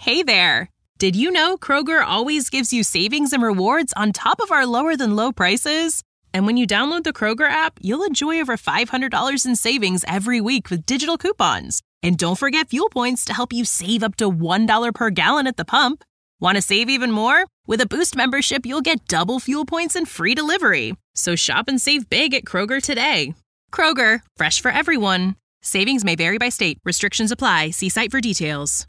Hey there! Did you know Kroger always gives you savings and rewards on top of our lower-than-low prices? And when you download the Kroger app, you'll enjoy over $500 in savings every week with digital coupons. And don't forget fuel points to help you save up to $1 per gallon at the pump. Want to save even more? With a Boost membership, you'll get double fuel points and free delivery. So shop and save big at Kroger today. Kroger, fresh for everyone. Savings may vary by state. Restrictions apply. See site for details.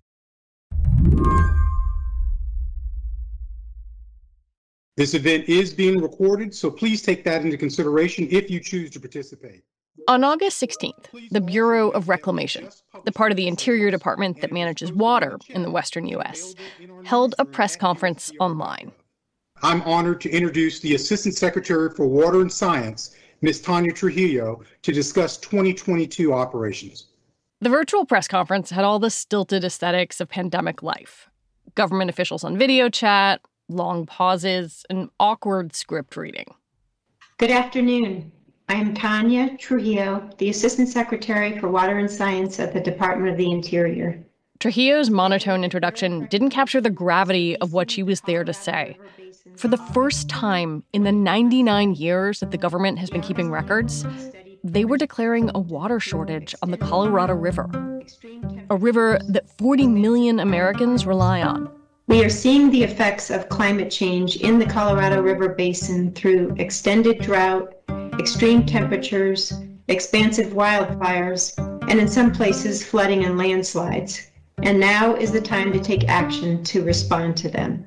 This event is being recorded, so please take that into consideration if you choose to participate. On August 16th, the Bureau of Reclamation, the part of the Interior Department that manages water in the western U.S., held a press conference online. I'm honored to introduce the Assistant Secretary for Water and Science, Ms. Tanya Trujillo, to discuss 2022 operations. The virtual press conference had all the stilted aesthetics of pandemic life. Government officials on video chat, long pauses, and awkward script reading. Good afternoon. I am Tanya Trujillo, the Assistant Secretary for Water and Science at the Department of the Interior. Trujillo's monotone introduction didn't capture the gravity of what she was there to say. For the first time in the 99 years that the government has been keeping records, they were declaring a water shortage on the Colorado River, a river that 40 million Americans rely on. We are seeing the effects of climate change in the Colorado River Basin through extended drought, extreme temperatures, expansive wildfires, and in some places flooding and landslides. And now is the time to take action to respond to them.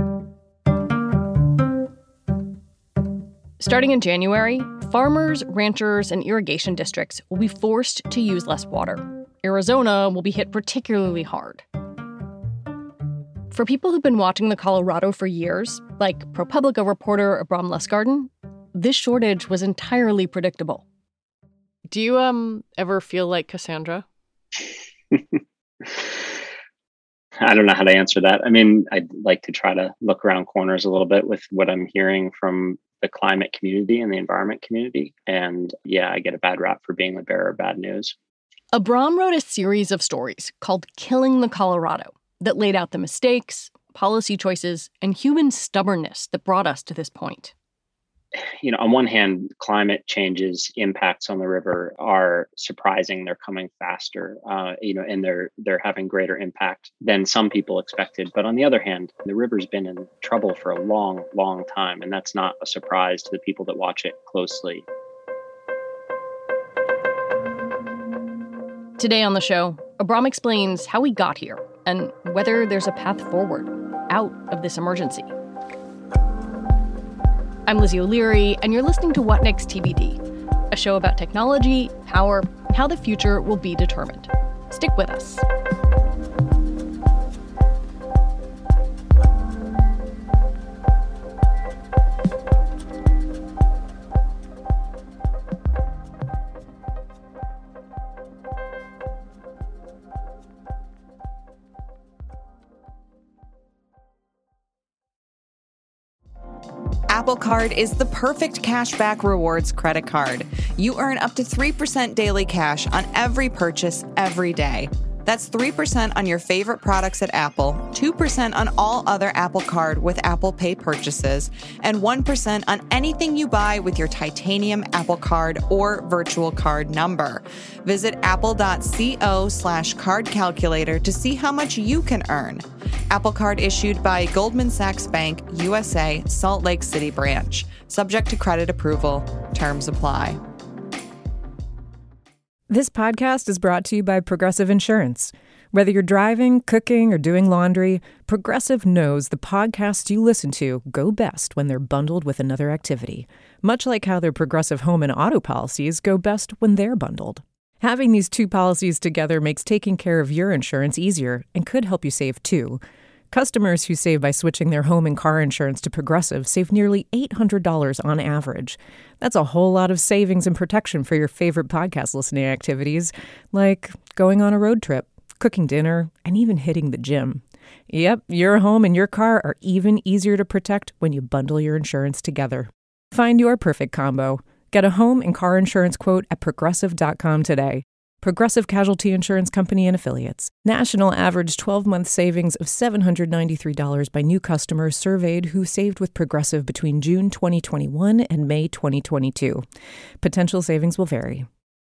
Starting in January, farmers, ranchers, and irrigation districts will be forced to use less water. Arizona will be hit particularly hard. For people who've been watching the Colorado for years, like ProPublica reporter Abram Lustgarten, this shortage was entirely predictable. Do you ever feel like Cassandra? I don't know how to answer that. I mean, I'd like to try to look around corners a little bit with what I'm hearing from the climate community and the environment community. And yeah, I get a bad rap for being the bearer of bad news. Abram wrote a series of stories called Killing the Colorado that laid out the mistakes, policy choices, and human stubbornness that brought us to this point. You know, on one hand, climate change's impacts on the river are surprising. They're coming faster, and they're having greater impact than some people expected. But on the other hand, the river's been in trouble for a long, long time, and that's not a surprise to the people that watch it closely. Today on the show, Abram explains how we got here and whether there's a path forward out of this emergency. I'm Lizzie O'Leary, and you're listening to What Next TBD, a show about technology, power, and how the future will be determined. Stick with us. Apple Card is the perfect cashback rewards credit card. You earn up to 3% daily cash on every purchase every day. That's 3% on your favorite products at Apple, 2% on all other Apple Card with Apple Pay purchases, and 1% on anything you buy with your titanium Apple Card or virtual card number. Visit apple.co/card calculator to see how much you can earn. Apple Card issued by Goldman Sachs Bank, USA, Salt Lake City branch. Subject to credit approval. Terms apply. This podcast is brought to you by Progressive Insurance. Whether you're driving, cooking, or doing laundry, Progressive knows the podcasts you listen to go best when they're bundled with another activity, much like how their Progressive home and auto policies go best when they're bundled. Having these two policies together makes taking care of your insurance easier and could help you save too. Customers who save by switching their home and car insurance to Progressive save nearly $800 on average. That's a whole lot of savings and protection for your favorite podcast listening activities, like going on a road trip, cooking dinner, and even hitting the gym. Yep, your home and your car are even easier to protect when you bundle your insurance together. Find your perfect combo. Get a home and car insurance quote at Progressive.com today. Progressive Casualty Insurance Company and Affiliates. National average 12-month savings of $793 by new customers surveyed who saved with Progressive between June 2021 and May 2022. Potential savings will vary.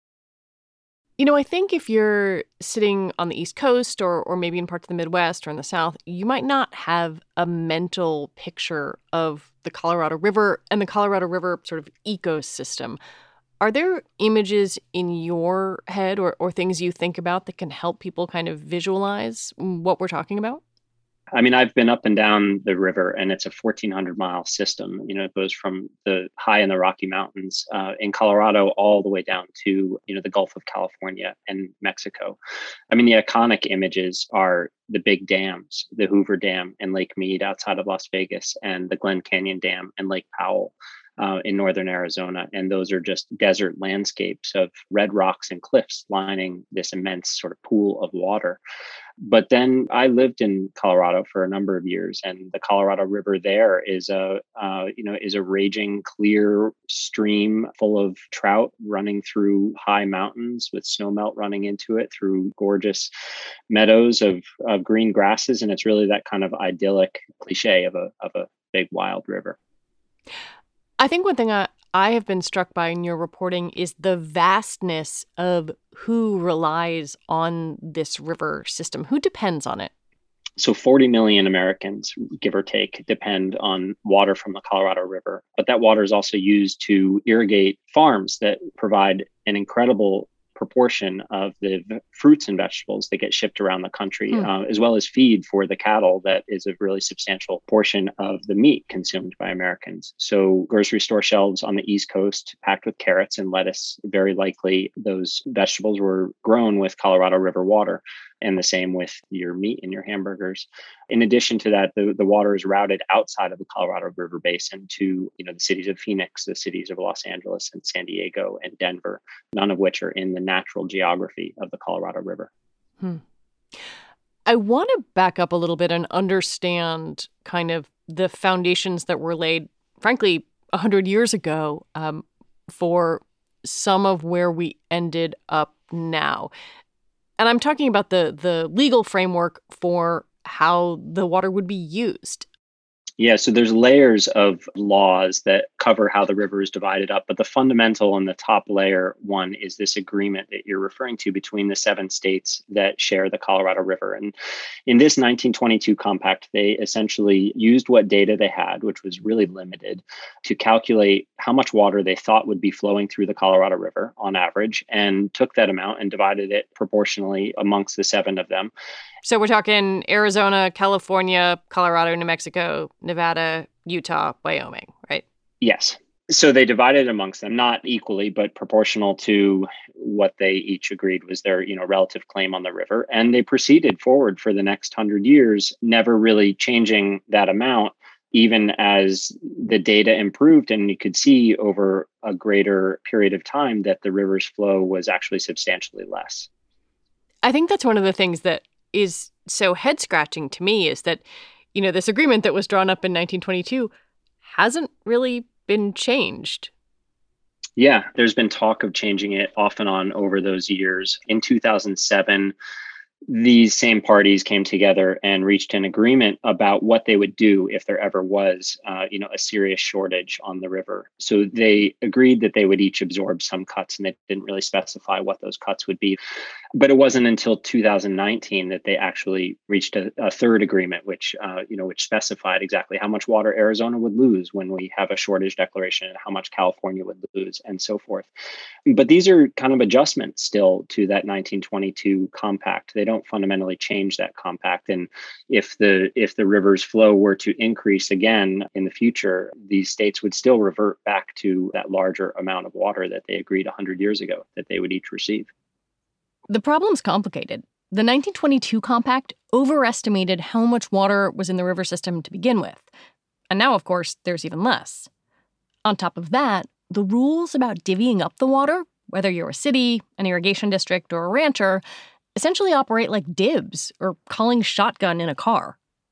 You know, I think if you're sitting on the East Coast or maybe in parts of the Midwest or in the South, you might not have a mental picture of the Colorado River and the Colorado River sort of ecosystem. Are there images in your head or things you think about that can help people kind of visualize what we're talking about? I mean, I've been up and down the river, and it's a 1,400-mile system. You know, it goes from the high in the Rocky Mountains in Colorado all the way down to, the Gulf of California and Mexico. I mean, the iconic images are the big dams, the Hoover Dam and Lake Mead outside of Las Vegas, and the Glen Canyon Dam and Lake Powell in northern Arizona. And those are just desert landscapes of red rocks and cliffs lining this immense sort of pool of water. But then I lived in Colorado for a number of years, and the Colorado River there is a raging, clear stream full of trout running through high mountains with snowmelt running into it through gorgeous meadows of green grasses, and it's really that kind of idyllic cliche of a big wild river. I think one thing I have been struck by in your reporting is the vastness of who relies on this river system. Who depends on it? So 40 million Americans, give or take, depend on water from the Colorado River. But that water is also used to irrigate farms that provide an incredible proportion of the fruits and vegetables that get shipped around the country, as well as feed for the cattle that is a really substantial portion of the meat consumed by Americans. So grocery store shelves on the East Coast packed with carrots and lettuce, very likely those vegetables were grown with Colorado River water. And the same with your meat and your hamburgers. In addition to that, the water is routed outside of the Colorado River Basin to, the cities of Phoenix, the cities of Los Angeles and San Diego and Denver, none of which are in the natural geography of the Colorado River. I want to back up a little bit and understand kind of the foundations that were laid, frankly, 100 years ago for some of where we ended up now. And I'm talking about the legal framework for how the water would be used. Yeah, so there's layers of laws that cover how the river is divided up. But the fundamental and the top layer one is this agreement that you're referring to between the 7 states that share the Colorado River. And in this 1922 compact, they essentially used what data they had, which was really limited, to calculate how much water they thought would be flowing through the Colorado River on average, and took that amount and divided it proportionally amongst the 7 of them. So we're talking Arizona, California, Colorado, New Mexico, Nevada, Utah, Wyoming, right? Yes. So they divided amongst them, not equally, but proportional to what they each agreed was their, relative claim on the river. And they proceeded forward for the next 100 years, never really changing that amount, even as the data improved. And you could see over a greater period of time that the river's flow was actually substantially less. I think that's one of the things that is so head-scratching to me is that, this agreement that was drawn up in 1922 hasn't really been changed. Yeah, there's been talk of changing it off and on over those years. In 2007, these same parties came together and reached an agreement about what they would do if there ever was, a serious shortage on the river. So they agreed that they would each absorb some cuts, and they didn't really specify what those cuts would be. But it wasn't until 2019 that they actually reached a third agreement, which specified exactly how much water Arizona would lose when we have a shortage declaration, and how much California would lose, and so forth. But these are kind of adjustments still to that 1922 compact. They don't fundamentally change that compact. And if the river's flow were to increase again in the future, these states would still revert back to that larger amount of water that they agreed 100 years ago that they would each receive. The problem's complicated. The 1922 compact overestimated how much water was in the river system to begin with. And now, of course, there's even less. On top of that, the rules about divvying up the water, whether you're a city, an irrigation district, or a rancher, essentially operate like dibs or calling shotgun in a car.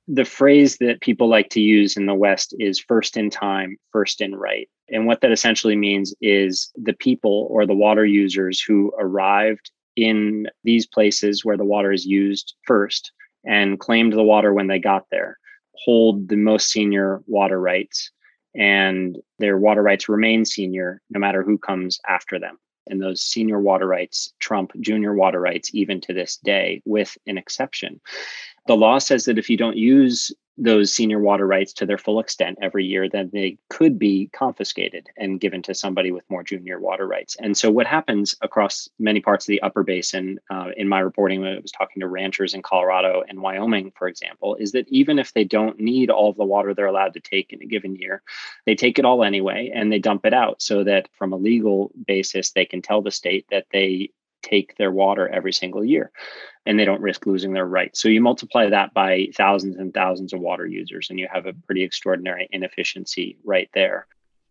The phrase that people like to use in the West is first in time, first in right. And what that essentially means is the people or the water users who arrived in these places where the water is used first and claimed the water when they got there hold the most senior water rights, and their water rights remain senior no matter who comes after them. And those senior water rights trump junior water rights even to this day, with an exception. The law says that if you don't use those senior water rights to their full extent every year, then they could be confiscated and given to somebody with more junior water rights. And so what happens across many parts of the upper basin, in my reporting when I was talking to ranchers in Colorado and Wyoming, for example, is that even if they don't need all of the water they're allowed to take in a given year, they take it all anyway and they dump it out so that from a legal basis, they can tell the state that they take their water every single year and they don't risk losing their rights. So you multiply that by thousands and thousands of water users and you have a pretty extraordinary inefficiency right there.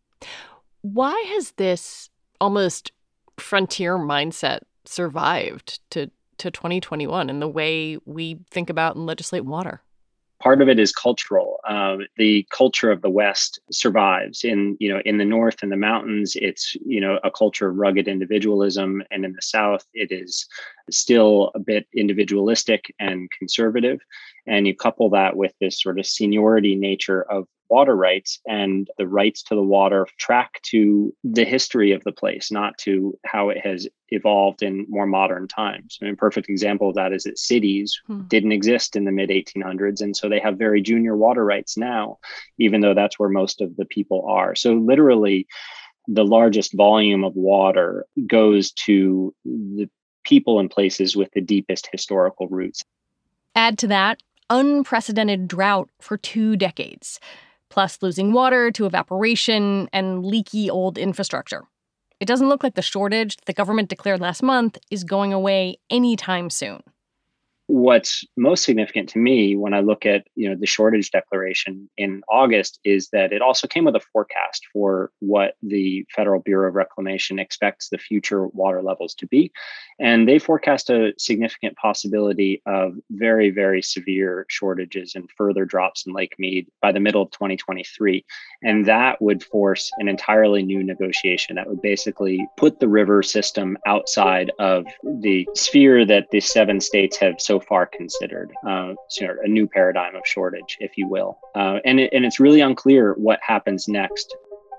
Why has this almost frontier mindset survived to 2021 in the way we think about and legislate water? Part of it is cultural. The culture of the West survives. In the North, in the mountains, it's, a culture of rugged individualism. And in the South, it is still a bit individualistic and conservative. And you couple that with this sort of seniority nature of water rights, and the rights to the water track to the history of the place, not to how it has evolved in more modern times. A perfect example of that is that cities didn't exist in the mid 1800s. And so they have very junior water rights now, even though that's where most of the people are. So literally, the largest volume of water goes to the people and places with the deepest historical roots. Add to that unprecedented drought for 2 decades. Plus losing water to evaporation and leaky old infrastructure. It doesn't look like the shortage the government declared last month is going away anytime soon. What's most significant to me when I look at, the shortage declaration in August is that it also came with a forecast for what the Federal Bureau of Reclamation expects the future water levels to be. And they forecast a significant possibility of very, very severe shortages and further drops in Lake Mead by the middle of 2023. And that would force an entirely new negotiation that would basically put the river system outside of the sphere that the 7 states have so far considered, a new paradigm of shortage, if you will. And it's really unclear what happens next.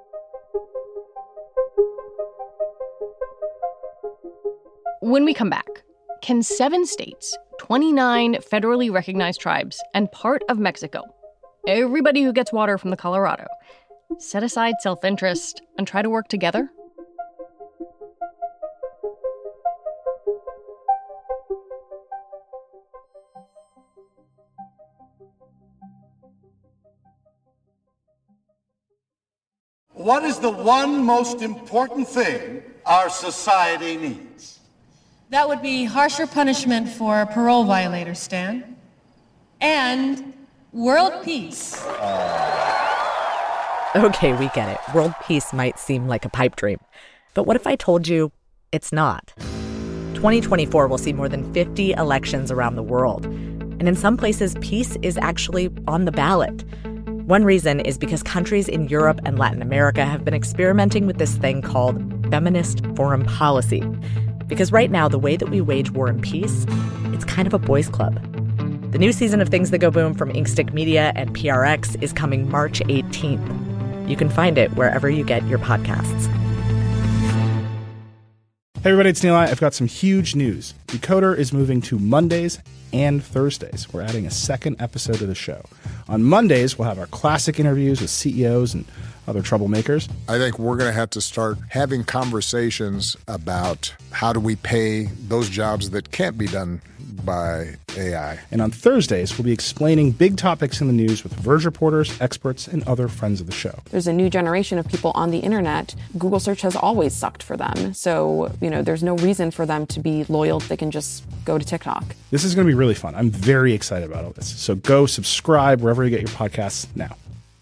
When we come back, can 7 states, 29 federally recognized tribes, and part of Mexico, everybody who gets water from the Colorado, set aside self-interest and try to work together? What is the one most important thing our society needs? That would be harsher punishment for parole violators, Stan. And world peace. Okay, we get it. World peace might seem like a pipe dream. But what if I told you it's not? 2024 will see more than 50 elections around the world. And in some places, peace is actually on the ballot. One reason is because countries in Europe and Latin America have been experimenting with this thing called feminist foreign policy. Because right now, the way that we wage war and peace, it's kind of a boys' club. The new season of Things That Go Boom from Inkstick Media and PRX is coming March 18th. You can find it wherever you get your podcasts. Hey everybody, it's Neil. I've got some huge news. Decoder is moving to Mondays and Thursdays. We're adding a second episode to the show. On Mondays, we'll have our classic interviews with CEOs and other troublemakers. I think we're going to have to start having conversations about how do we pay those jobs that can't be done by AI. And on Thursdays, we'll be explaining big topics in the news with Verge reporters, experts, and other friends of the show. There's a new generation of people on the internet. Google search has always sucked for them. So, there's no reason for them to be loyal. They can just go to TikTok. This is going to be really fun. I'm very excited about all this. So go subscribe wherever you get your podcasts now.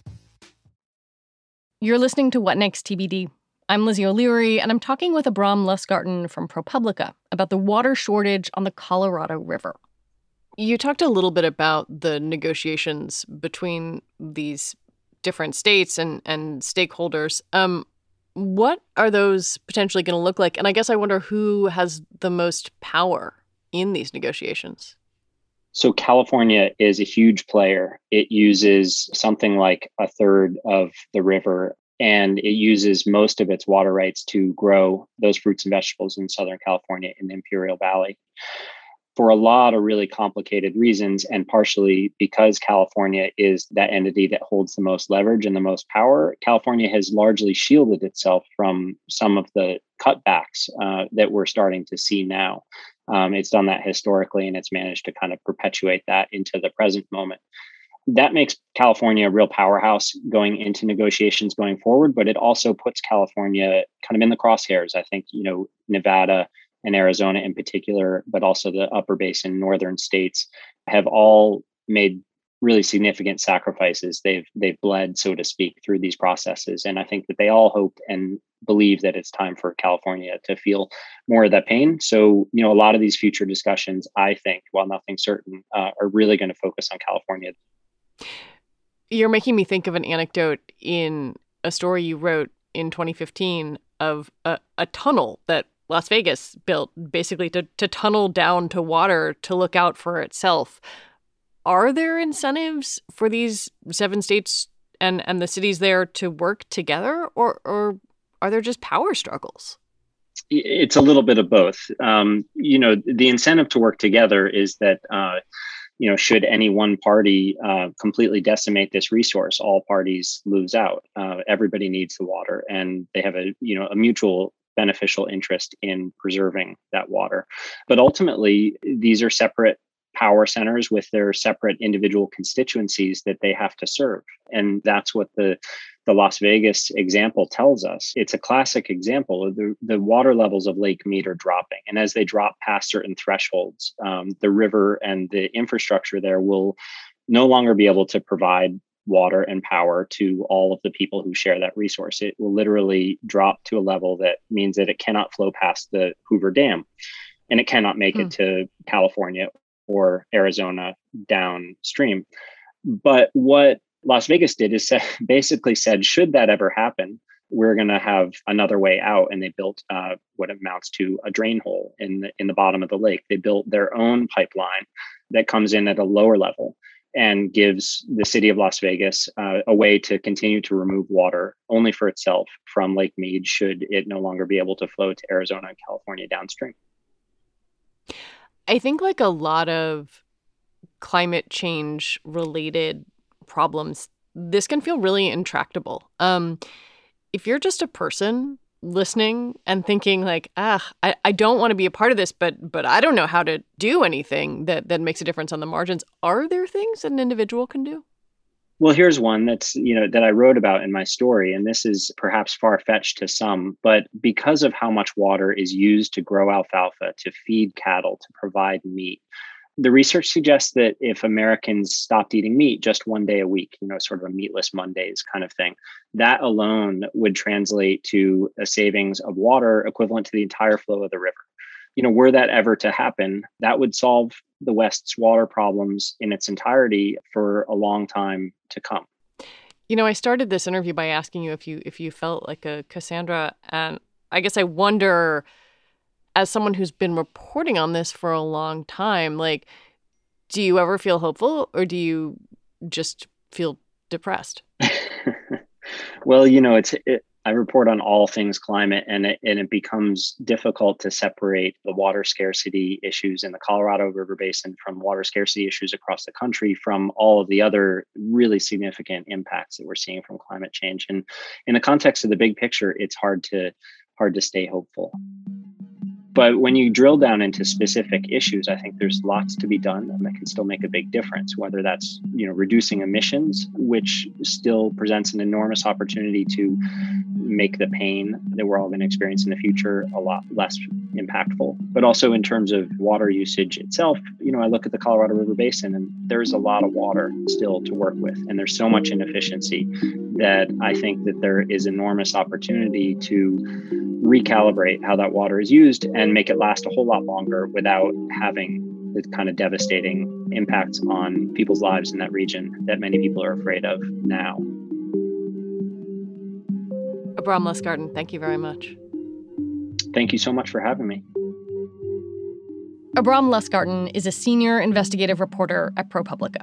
You're listening to What Next TBD. I'm Lizzie O'Leary, and I'm talking with Abram Lustgarten from ProPublica about the water shortage on the Colorado River. You talked a little bit about the negotiations between these different states and stakeholders. What are those potentially going to look like? And I guess I wonder who has the most power in these negotiations. So California is a huge player. It uses something like a third of the river, and it uses most of its water rights to grow those fruits and vegetables in Southern California in the Imperial Valley. For a lot of really complicated reasons, and partially because California is that entity that holds the most leverage and the most power, California has largely shielded itself from some of the cutbacks that we're starting to see now. It's done that historically, and it's managed to kind of perpetuate that into the present moment. That makes California a real powerhouse going into negotiations going forward, but it also puts California kind of in the crosshairs. I think, Nevada and Arizona in particular, but also the upper basin northern states have all made really significant sacrifices. They've bled, so to speak, through these processes. And I think that they all hope and believe that it's time for California to feel more of that pain. So, a lot of these future discussions, I think, while nothing certain, are really going to focus on California. You're making me think of an anecdote in a story you wrote in 2015 of a tunnel that Las Vegas built basically to tunnel down to water to look out for itself. Are there incentives for these 7 states and the cities there to work together, or are there just power struggles? It's a little bit of both. The incentive to work together is that, should any one party completely decimate this resource, all parties lose out. Everybody needs the water, and they have a mutual beneficial interest in preserving that water. But ultimately, these are separate power centers with their separate individual constituencies that they have to serve. And that's what the Las Vegas example tells us. It's a classic example. The water levels of Lake Mead are dropping. And as they drop past certain thresholds, the river and the infrastructure there will no longer be able to provide water and power to all of the people who share that resource. It will literally drop to a level that means that it cannot flow past the Hoover Dam, and it cannot make it to California or Arizona downstream. But what Las Vegas did is basically said, should that ever happen, we're going to have another way out. And they built what amounts to a drain hole in the bottom of the lake. They built their own pipeline that comes in at a lower level and gives the city of Las Vegas a way to continue to remove water only for itself from Lake Mead, should it no longer be able to flow to Arizona and California downstream. I think like a lot of climate change related problems, this can feel really intractable. If you're just a person listening and thinking like, I don't want to be a part of this, but I don't know how to do anything that makes a difference on the margins. Are there things that an individual can do? Well, here's one that's, that I wrote about in my story, and this is perhaps far-fetched to some, but because of how much water is used to grow alfalfa, to feed cattle, to provide meat, the research suggests that if Americans stopped eating meat just one day a week, sort of a meatless Mondays kind of thing, that alone would translate to a savings of water equivalent to the entire flow of the river. Were that ever to happen, that would solve the West's water problems in its entirety for a long time to come. I started this interview by asking you if you felt like a Cassandra, and I guess I wonder, as someone who's been reporting on this for a long time, like, do you ever feel hopeful, or do you just feel depressed? Well, I report on all things climate, and it becomes difficult to separate the water scarcity issues in the Colorado River Basin from water scarcity issues across the country, from all of the other really significant impacts that we're seeing from climate change. And in the context of the big picture, it's hard to stay hopeful. But when you drill down into specific issues, I think there's lots to be done that can still make a big difference, whether that's, reducing emissions, which still presents an enormous opportunity to make the pain that we're all going to experience in the future a lot less impactful. But also in terms of water usage itself, I look at the Colorado River Basin, and there's a lot of water still to work with. And there's so much inefficiency that I think that there is enormous opportunity to recalibrate how that water is used and make it last a whole lot longer without having the kind of devastating impacts on people's lives in that region that many people are afraid of now. Abram Lustgarten, thank you very much. Thank you so much for having me. Abram Lustgarten is a senior investigative reporter at ProPublica.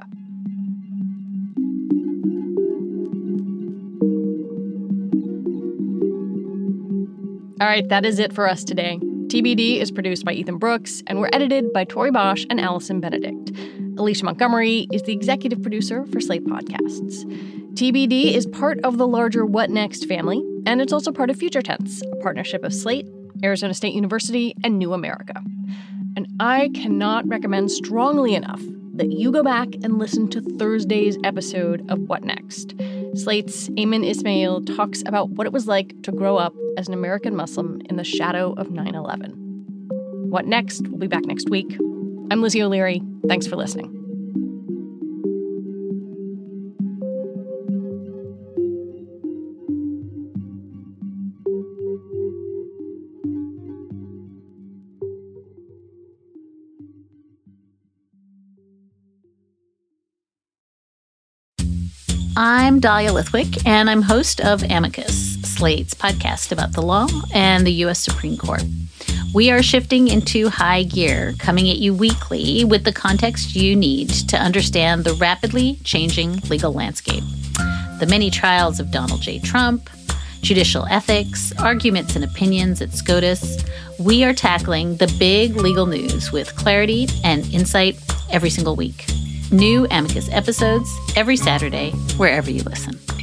All right, that is it for us today. TBD is produced by Ethan Brooks, and we're edited by Tori Bosch and Allison Benedict. Alicia Montgomery is the executive producer for Slate Podcasts. TBD is part of the larger What Next family, and it's also part of Future Tense, a partnership of Slate, Arizona State University, and New America. And I cannot recommend strongly enough that you go back and listen to Thursday's episode of What Next. Slate's Ayman Ismail talks about what it was like to grow up as an American Muslim in the shadow of 9/11. What Next will be back next week. I'm Lizzie O'Leary. Thanks for listening. I'm Dahlia Lithwick, and I'm host of Amicus, Slate's podcast about the law and the U.S. Supreme Court. We are shifting into high gear, coming at you weekly with the context you need to understand the rapidly changing legal landscape. The many trials of Donald J. Trump, judicial ethics, arguments and opinions at SCOTUS. We are tackling the big legal news with clarity and insight every single week. New Amicus episodes every Saturday, wherever you listen.